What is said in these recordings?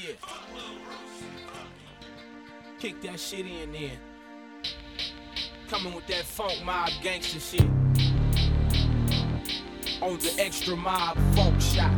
Yeah. Kick that shit in there. Coming with that funk mob gangster shit. On the extra mob funk shot.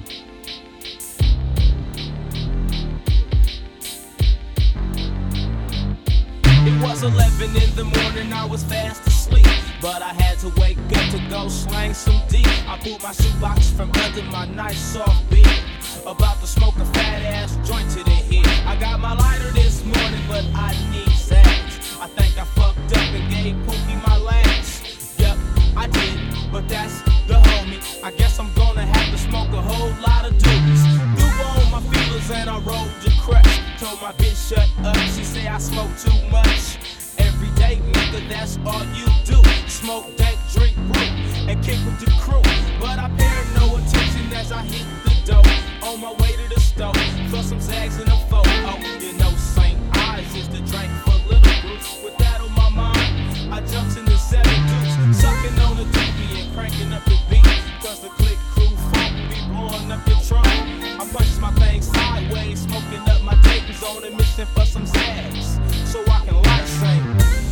It was 11 in the morning, I was fast asleep, but I had to wake up to go slang some deep. I pulled my shoebox from under my nice soft beat, about to smoke a fat ass joint to the head. I got my lighter this morning, but I need sags. I think I fucked up and gave Pookie my last. Yep, I did, but that's the homie. I guess I'm gonna have to smoke a whole lot of doobies. Duba on my feelers and I rolled the crush. Told my bitch shut up, she say I smoke too much. Every day, nigga, that's all you do. Smoke, dank, drink, brew, and kick with the crew. But I paid no attention as I hit the dough. On my way to the stove, for some zags in a photo. Oh, you know St. Ives is the drink for little Bruce. With that on my mind, I jumped in the 7 deuce, sucking on the doobie and cranking up the beat. Cause the click crew funk be blowing up your trunk. I punches my thing sideways, smoking up my tapers on a mission for some zags, so I can life sing.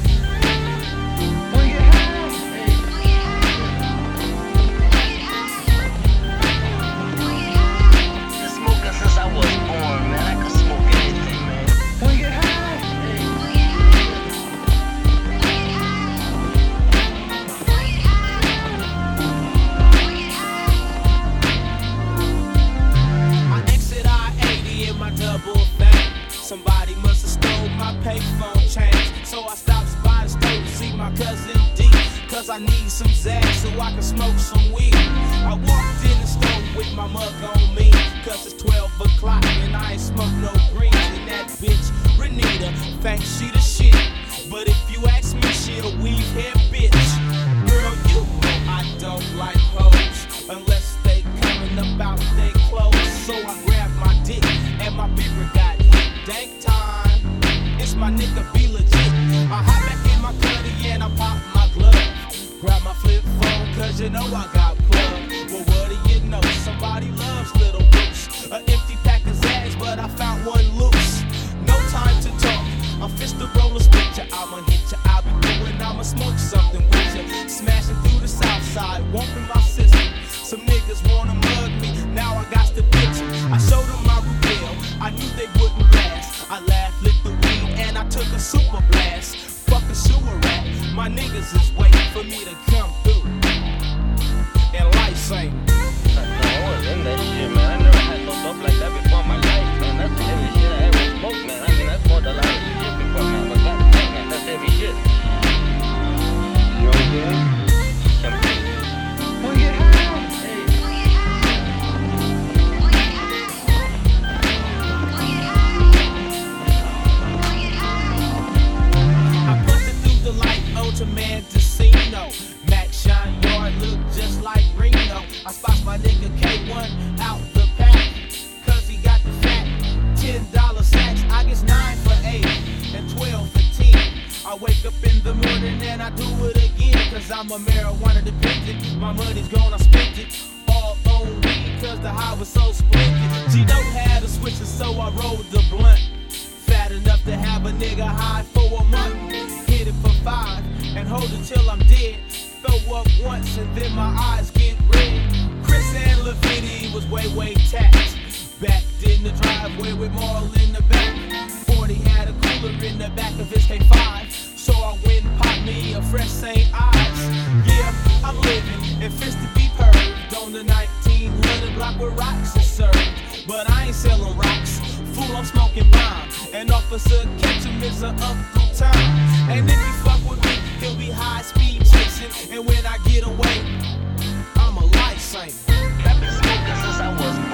Somebody must have stole my payphone change, so I stopped by the store to see my cousin D. Cause I need some zags so I can smoke some weed. I walked in the store with my mug on me, cause it's 12 o'clock and I ain't smoked no greens. And that bitch, Renita, thinks she the shit, but if you ask me, she a weave hair bitch. Girl, you know I don't like hoes unless they coming about they clothes. So I grabbed my dick and my beaver got dank time, it's my nigga be legit. I hop back in my cutty and I pop my glove. Grab my flip phone cause you know I got plugged. Well, what do you know? Somebody loves little boots. An empty pack of zags, but I found one loose. No time to talk, I'm fist to roll a picture. I'ma hit ya, I'll be doing, I'ma smoke something with ya. Smashing through the south side, walking my system. Some niggas wanna mug me, now I got the picture. I showed them my Rubel, I knew they wouldn't last. I laughed, lit the weed, and I took a super blast. Fuck a sewer rat, my niggas is waiting for me to come through. And life sing. I was in that shit, man. I never had no stuff like that before in my life, man. That's the heavy shit I ever smoked, man. I mean, I smoked a lot of shit before, man. But goddamn, man, that's heavy shit. You know what I'm saying? To Mendocino, Mac Shine Yard look just like Reno. I spot my nigga K1 out the pack, cause he got the fat $10 sacks. I guess 9 for 8 and 12 for 10. I wake up in the morning and I do it again, cause I'm a marijuana dependent. My money's gone, I spent it all on weed, cause the high was so splendid. Gino had a switcher, so I rolled the blunt. Fat enough to have a nigga high for a month. Hit it for 5 and hold it till I'm dead. Throw up once and then my eyes get red. Chris and Leviti was way taxed. Backed in the driveway with Marl in the back. 40 had a cooler in the back of his K5, so I went and popped me a fresh St. Ives. Yeah, I'm living and fist to be purged on the 1900 block where rocks are served. But I ain't selling rocks, fool, I'm smoking bomb. And Officer Ketchum is an Uncle Tom. And if you fuck with me, he'll be high speed chasing. And when I get away, I'm a life saint. I've been smoking since I was